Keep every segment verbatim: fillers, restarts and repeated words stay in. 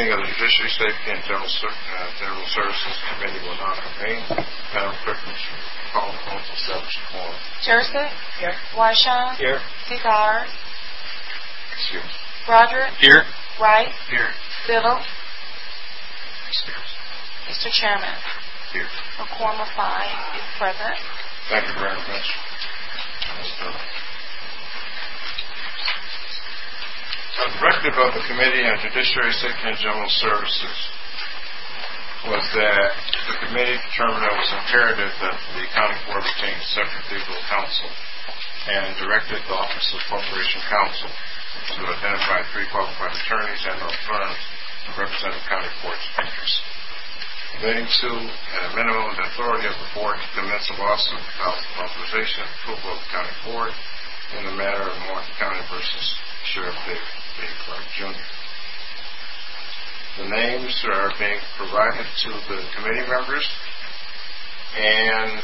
meeting of the Judiciary, Safety, and General, Ser- uh, General Services Committee will now convene. Madam Clerk, call the roll to establish a quorum. Joseph? Here. Washon? Here. Segar? Excuse. Broderick? Here. Wright? Here. Biddle? Excuse. Mister Chairman? Here. A quorum of five is present. Thank you very much. A directive of the Committee on Judiciary, Safety, and General Services was that the committee determined it was imperative that the County Board retain separate legal counsel and directed the Office of Corporation Counsel to identify three qualified attorneys and or firms to represent the County Board's interests. Relating to, at a minimum, the authority of the Board to commence a lawsuit without authorization and approval of the County Board in the matter of Martin County versus Sheriff David Clark Junior The names are being provided to the committee members, and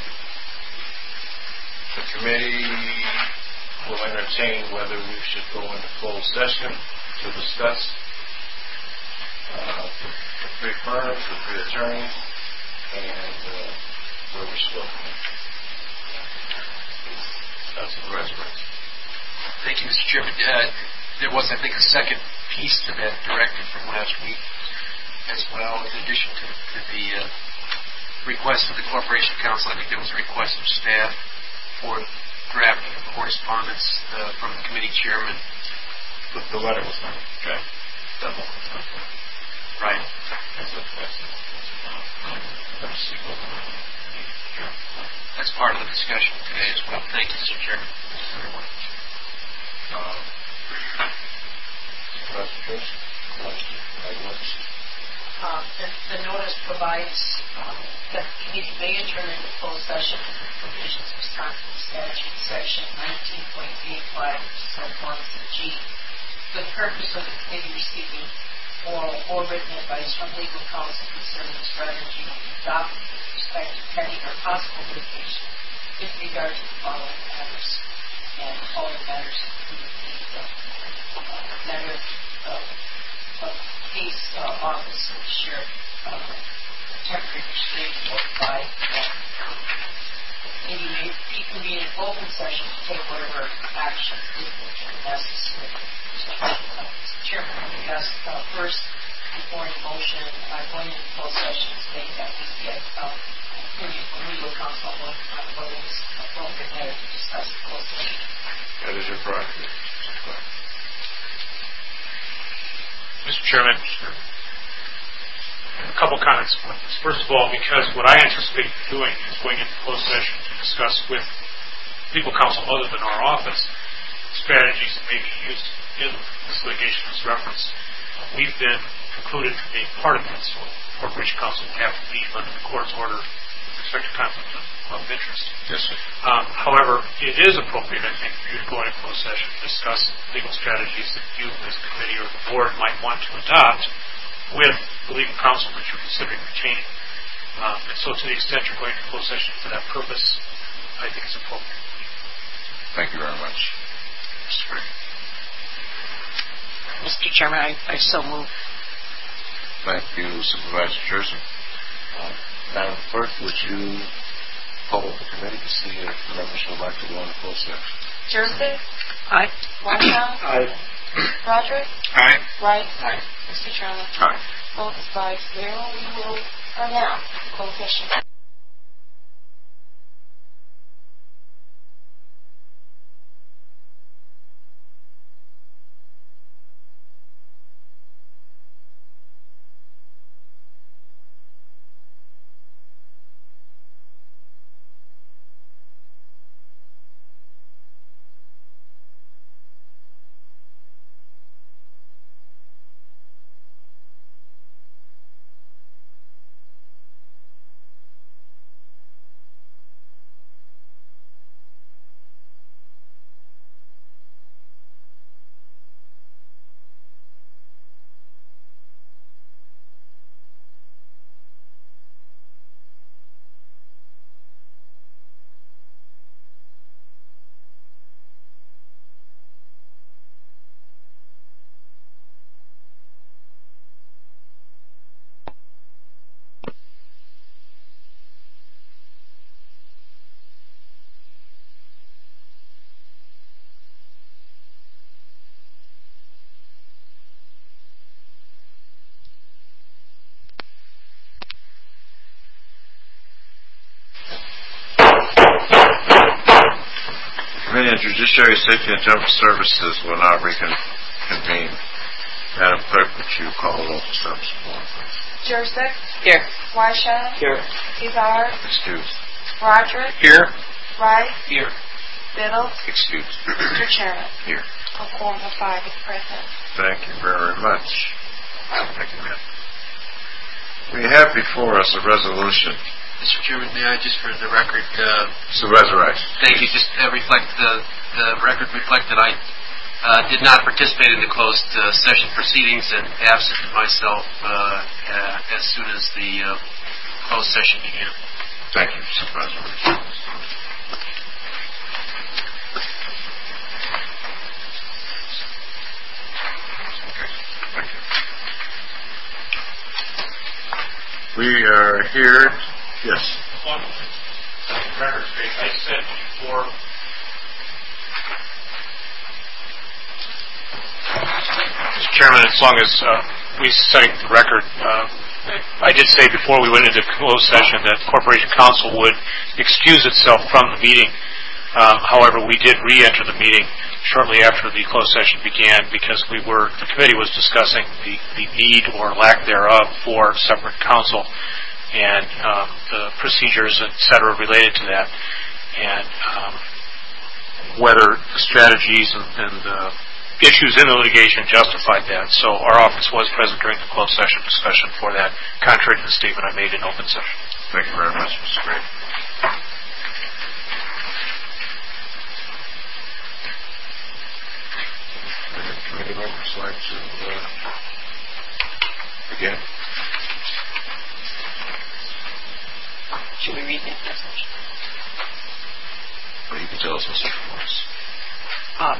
the committee will entertain whether we should go into closed session to discuss uh, the three firms, the three attorneys, and uh, where we should go. That's the rest. Thank you, Mister Chairman. Uh, there was, I think, a second piece to that directive from last week as well. In addition to, to the uh, request of the Corporation Counsel, I think there was a request of staff for drafting of correspondence uh, from the committee chairman. The, the letter was not. Okay. Double. Right. That's part of the discussion today as well. Thank you, Mister Chairman. Um, Uh, the, the notice provides um, that the committee may adjourn into closed session for the provisions of Wisconsin Statute Section nineteen point eight five, sub-one G, for the purpose of the committee receiving oral or written advice from legal counsel concerning the strategy adopted with respect to pending or possible litigation with regard to the following matters. And the following matters include the uh, matter of uh, case uh, office of the sheriff, uh, temporary restraining order by maybe may reconvene in open session to take whatever action is necessary. Mister Chairman, I guess uh, first, before any motion, uh, going into closed session today, that we get uh, opinion from legal counsel on whether it's appropriate matter to discuss the closed session. That is your prerogative. Mister Chairman, a couple comments. First of all, because what I anticipate doing is going into closed session to discuss with legal counsel other than our office strategies that may be used in this litigation as reference. We've been precluded from being part of this. So Corporation Counsel will have to leave under the court's order with respect to conflict of interest. Yes, sir. Um, however, it is appropriate, I think, for you to go into closed session to discuss legal strategies that you, as a committee or the board, might want to adopt with the legal counsel that you're considering retaining. Um, and so, to the extent you're going to closed session for that purpose, I think it's appropriate. Thank you very much. Mister Green. Mister Chairman, I, I so move. Thank you, Supervisor Jersey. Uh, Madam Clerk, would you poll the committee to see if the members would like to go into closed session? Joseph? Aye. Washon? Aye. Broderick? Aye. Wright? Aye. Mister Chairman? Aye. Vote is five zero. We will announce closed session. Judiciary, Safety, and General Services will now reconvene. Madam Clerk, would you call the roll for service report, please? Jurassic? Here. Wyshaw? Here. Izzard? Excused. Roderick? Here. Wright? Here. Biddle? Excused. Mister Chairman? Here. A quorum of five is present. Thank you very much. Thank you, ma'am. We have before us a resolution. Mister Chairman, may I just, for the record, uh, Supervisor Rice. thank you. Just uh, reflect the the record reflect that I uh, did not participate in the closed uh, session proceedings and absented myself uh, uh, as soon as the uh, closed session began. Thank you, Supervisor Rice. Thank you. We are here. Yes. On record, I said before, Mister Chairman, as long as uh, we set the record, uh, I did say before we went into closed session that the Corporation Council would excuse itself from the meeting. Uh, however, we did re-enter the meeting shortly after the closed session began because we were, the committee was discussing the, the need or lack thereof for separate counsel and um, the procedures, et cetera, related to that, and um, whether the strategies and, and uh, issues in the litigation justified that. So our office was present during the closed session discussion for that, contrary to the statement I made in open session. Thank you very much, Mister Gray. Committee members like to uh, begin? Should we read that resolution? Well, you can tell us, Mister Morris. Uh,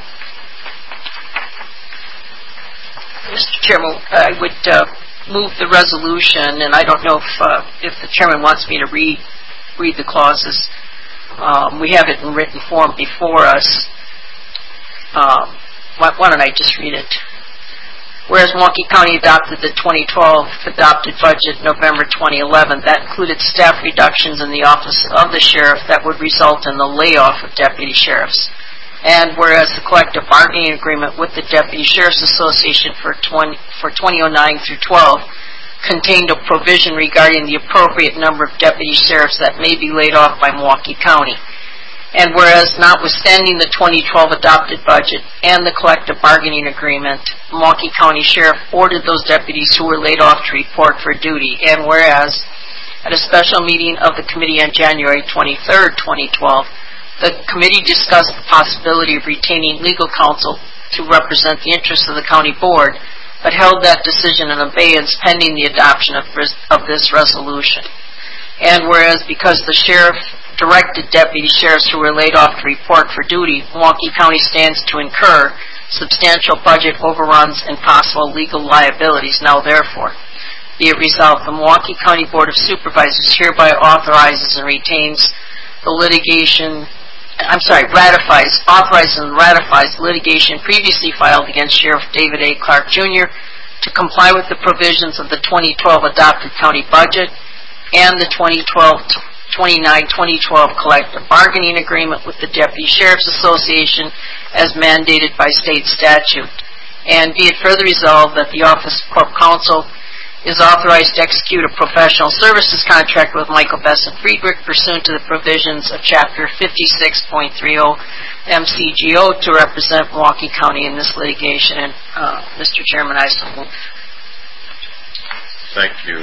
Mister Chairman, I would uh, move the resolution, and I don't know if uh, if the chairman wants me to read read the clauses. Um, we have it in written form before us. Um, why, why don't I just read it? Whereas Milwaukee County adopted the twenty twelve adopted budget November twenty eleven, that included staff reductions in the office of the sheriff that would result in the layoff of deputy sheriffs. And whereas the collective bargaining agreement with the Deputy Sheriff's Association for twenty for twenty oh nine through twelve contained a provision regarding the appropriate number of deputy sheriffs that may be laid off by Milwaukee County. And whereas notwithstanding the twenty twelve adopted budget and the collective bargaining agreement, Milwaukee County Sheriff ordered those deputies who were laid off to report for duty. And whereas at a special meeting of the committee on January twenty-third, twenty twelve, the committee discussed the possibility of retaining legal counsel to represent the interests of the county board, but held that decision in abeyance pending the adoption of, of this resolution. And whereas because the sheriff directed deputy sheriffs who were laid off to report for duty, Milwaukee County stands to incur substantial budget overruns and possible legal liabilities. Now therefore, be it resolved, the Milwaukee County Board of Supervisors hereby authorizes and retains the litigation I'm sorry, ratifies, authorizes and ratifies litigation previously filed against Sheriff David A. Clark, Junior to comply with the provisions of the twenty twelve adopted county budget and the twenty twelve twenty-nine twenty twelve collective bargaining agreement with the Deputy Sheriff's Association as mandated by state statute. And be it further resolved that the Office of Corp Counsel is authorized to execute a professional services contract with Michael Besson Friedrich pursuant to the provisions of Chapter fifty-six point thirty M C G O to represent Milwaukee County in this litigation. And, uh, Mister Chairman, I so move. Thank you,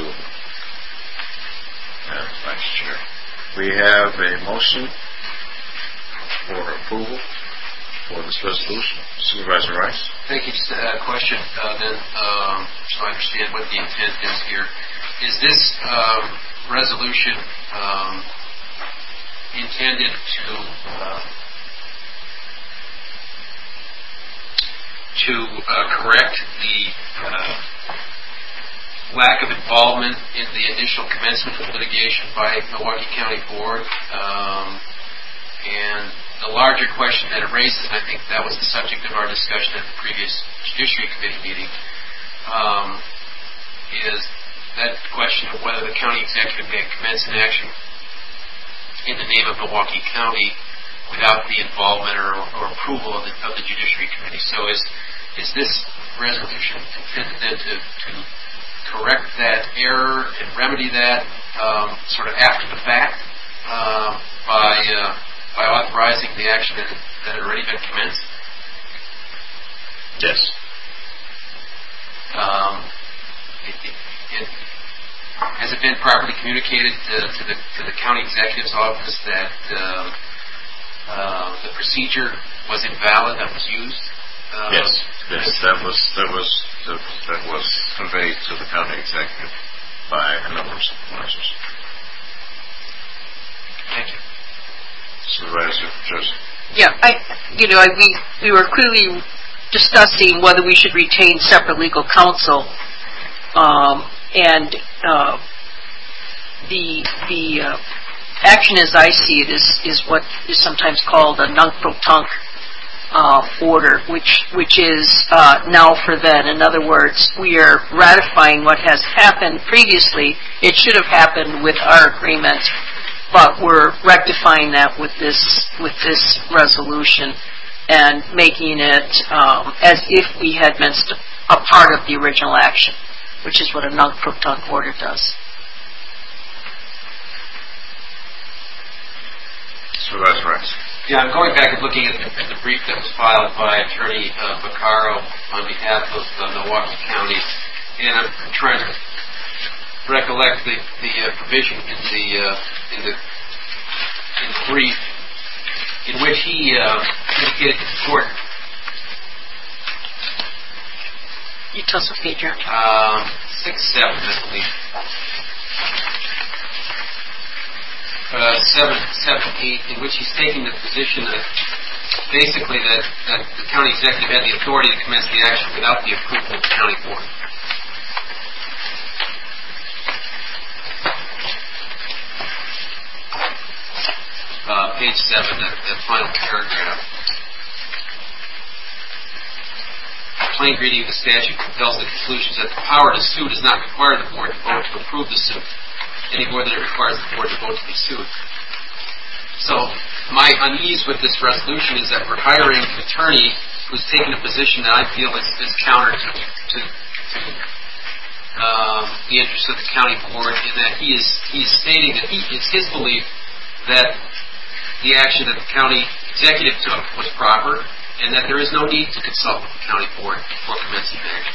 Madam Vice Chair. We have a motion for approval for this resolution. Supervisor Rice. Thank you. Just a question uh, then, um, so I understand what the intent is here. Is this um, resolution um, intended to uh, to uh, correct the uh, lack of involvement in the initial commencement of litigation by Milwaukee County Board? Um, and the larger question that it raises, and I think that was the subject of our discussion at the previous Judiciary Committee meeting, um, is that question of whether the county executive may commence an action in the name of Milwaukee County without the involvement or, or approval of the, of the Judiciary Committee. So is is this resolution intended then to, to correct that error and remedy that um, sort of after the fact uh, by uh, by authorizing the action that, that had already been commenced? Yes. Um, it, it, it, has it been properly communicated to, to the to the county executive's office that uh, uh, the procedure was invalid that was used? Uh, yes. Yes. That was that was that, that was conveyed to the county executive by a number of supervisors. Thank you. Supervisor Joseph. Yeah, I, you know, I, we we were clearly discussing whether we should retain separate legal counsel. Um, and uh, the the uh, action, as I see it, is is what is sometimes called a non-protunct uh, order, which which is uh, now for then. In other words, we are ratifying what has happened previously. It should have happened with our agreement, but we're rectifying that with this with this resolution and making it um, as if we had been st- a part of the original action, which is what a non-protunct order does. Supervisor Rice. Yeah, I'm going back and looking at the, at the brief that was filed by Attorney uh, Vaccaro on behalf of uh, Milwaukee County, and I'm trying to recollect the, the uh, provision in the uh, in the in the brief in which he uh, indicated to the court. You tell us what page you're on. Um, six, seven, I believe. Uh, seven, seven, eight, in which he's taking the position that basically that, that the county executive had the authority to commence the action without the approval of the county board. Uh, page seven, that, that final paragraph. Plain reading of the statute compels the conclusion that the power to sue does not require the board to vote to approve the suit any more than it requires the board to vote to be sued. So my unease with this resolution is that we're hiring an attorney who's taken a position that I feel is, is counter to, to, to um, the interests of the county board, in that he is he is stating that he, it's his belief that the action that the county executive took was proper, and that there is no need to consult with the county board before commencing the action.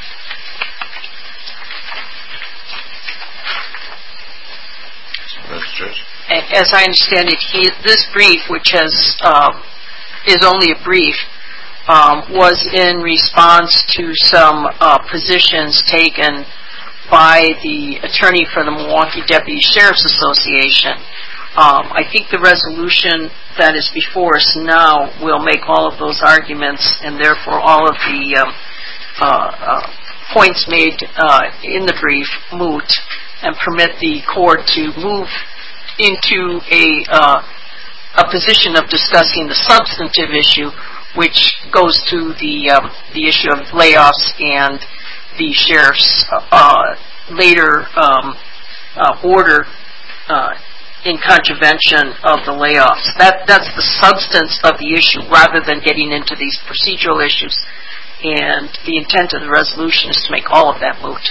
As I understand it, he, this brief, which has uh, is only a brief, um, was in response to some uh, positions taken by the attorney for the Milwaukee Deputy Sheriff's Association. Um, I think the resolution that is before us now will make all of those arguments, and therefore all of the um, uh, uh, points made uh, in the brief moot, and permit the court to move into a uh, a position of discussing the substantive issue, which goes to the um, the issue of layoffs and the sheriff's uh, later um, uh, order uh, in contravention of the layoffs. That that's the substance of the issue, rather than getting into these procedural issues. And the intent of the resolution is to make all of that moot.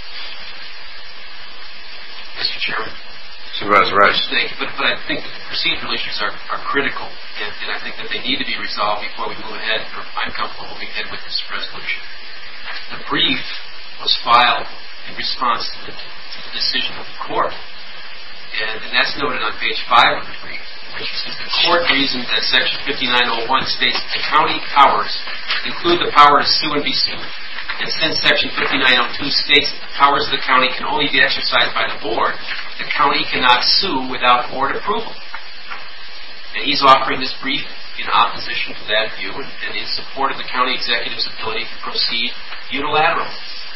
Mister Chairman. Supervisor Rice. Thank you. But, but I think the procedural issues are, are critical, and, and I think that they need to be resolved before we move ahead. Or I'm comfortable moving ahead with this resolution. The brief was filed in response to the, to the decision of the court, and, and that's noted on page five of the brief, which is the court reasoned that Section fifty-nine oh one states that the county powers include the power to sue and be sued. And since Section fifty-nine oh two states that the powers of the county can only be exercised by the board, the county cannot sue without board approval. And he's offering this brief in opposition to that view and, and in support of the county executive's ability to proceed unilaterally.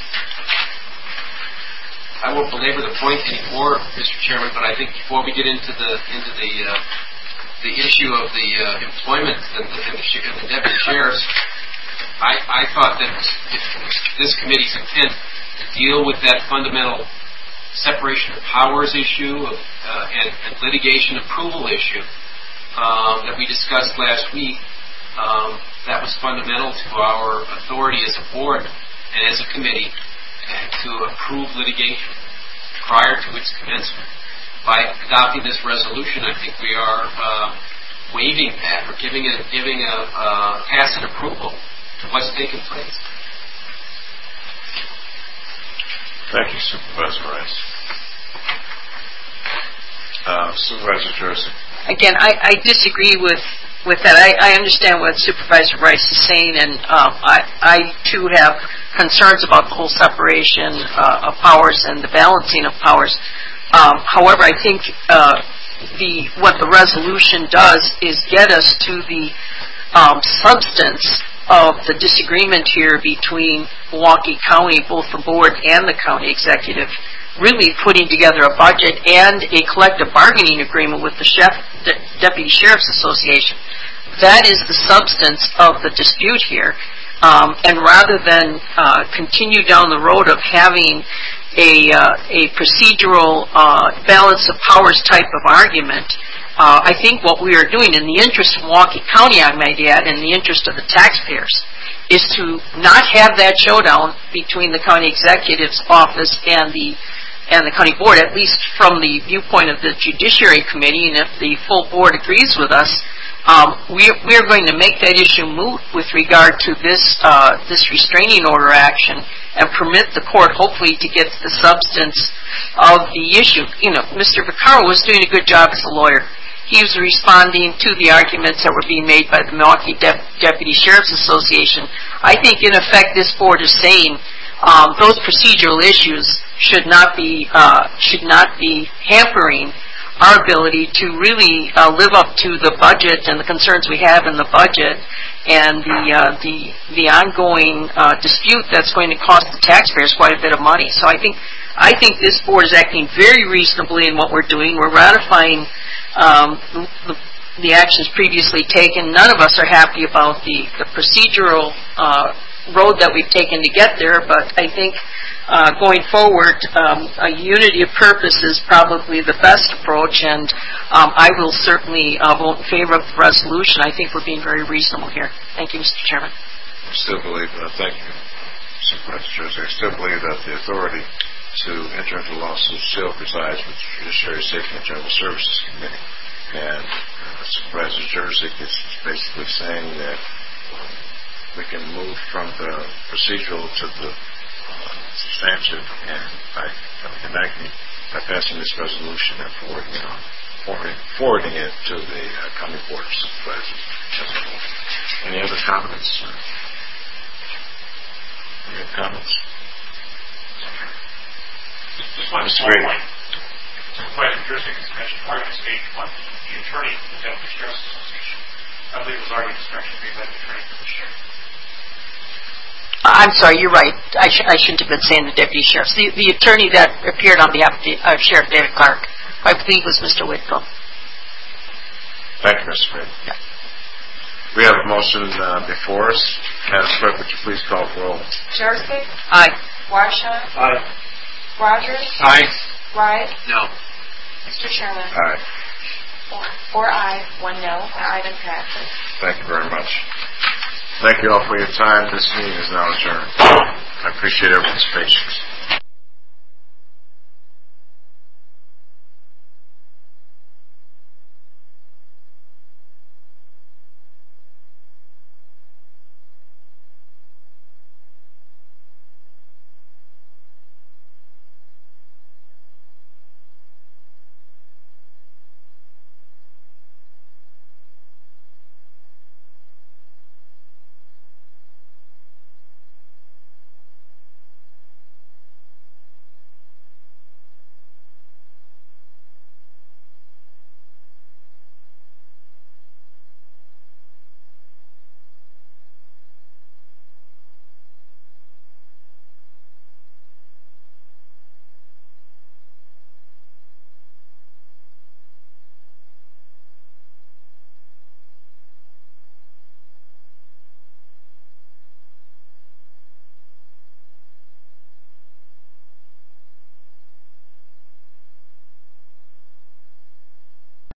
I won't belabor the point anymore, Mister Chairman, but I think before we get into the into the uh, the issue of the uh, employment and the, and the, and the deputy sheriffs, I, I thought that if this committee's intent to deal with that fundamental separation of powers issue of, uh, and, and litigation approval issue, um, that we discussed last week, um, that was fundamental to our authority as a board and as a committee and to approve litigation prior to its commencement. By adopting this resolution, I think we are uh, waiving that or giving a, giving a uh, tacit approval to what's taking place. Thank you, Supervisor Rice. Uh, Supervisor Jersey. Again, I, I disagree with, with that. I, I understand what Supervisor Rice is saying, and um, I, I too have concerns about the whole separation uh, of powers and the balancing of powers. Um, however, I think uh, the what the resolution does is get us to the um, substance of the disagreement here between Milwaukee County, both the board and the county executive, really putting together a budget and a collective bargaining agreement with the chef, De- Deputy Sheriff's Association. That is the substance of the dispute here. Um, and rather than uh, continue down the road of having a, uh, a procedural uh, balance of powers type of argument, Uh, I think what we are doing in the interest of Milwaukee County, I might add, in the interest of the taxpayers, is to not have that showdown between the county executive's office and the and the county board, at least from the viewpoint of the Judiciary Committee, and if the full board agrees with us, um, we, we are going to make that issue moot with regard to this uh, this restraining order action and permit the court, hopefully, to get to the substance of the issue. You know, Mister Vaccaro was doing a good job as a lawyer. He was responding to the arguments that were being made by the Milwaukee De- Deputy Sheriff's Association. I think, in effect, this board is saying um, those procedural issues should not be uh, should not be hampering our ability to really uh, live up to the budget and the concerns we have in the budget and the uh, the the ongoing uh, dispute that's going to cost the taxpayers quite a bit of money. So I think I think this board is acting very reasonably in what we're doing. We're ratifying Um, the, the actions previously taken. None of us are happy about the, the procedural uh, road that we've taken to get there, but I think uh, going forward, um, a unity of purpose is probably the best approach, and um, I will certainly uh, vote in favor of the resolution. I think we're being very reasonable here. Thank you, Mister Chairman. I still believe, uh, thank you, Supervisor Jersey. I still believe that the authority to enter into lawsuits still resides with the Judiciary Safety and General Services Committee. And uh, Supervisor Jersey is basically saying that we can move from the procedural to the uh, substantive, and by enacting, by passing this resolution and forwarding it on, forwarding, forwarding it to the uh, County Board of Supervisors. Any other comments? Any other comments? Just one small point. Supervisor Jersey has mentioned arguments made by the attorney for the Deputy Sheriff's Association. I believe it was arguments actually made by the attorney for the sheriff. I'm sorry, you're right. I, sh- I shouldn't have been saying the Deputy Sheriff's. The, the attorney that appeared on behalf of the, uh, Sheriff David Clark, I believe was Mister Whitcomb. Thank you, Mister Green. Yeah. We have a motion uh, before us. Madam Clerk, would you please call the roll? Jersey? Aye. Washington? Aye. Rogers? Aye. Wright? No. Mister Chairman? Aye. Four, four ayes, one no. The item passes. Thank you very much. Thank you all for your time. This meeting is now adjourned. I appreciate everyone's patience.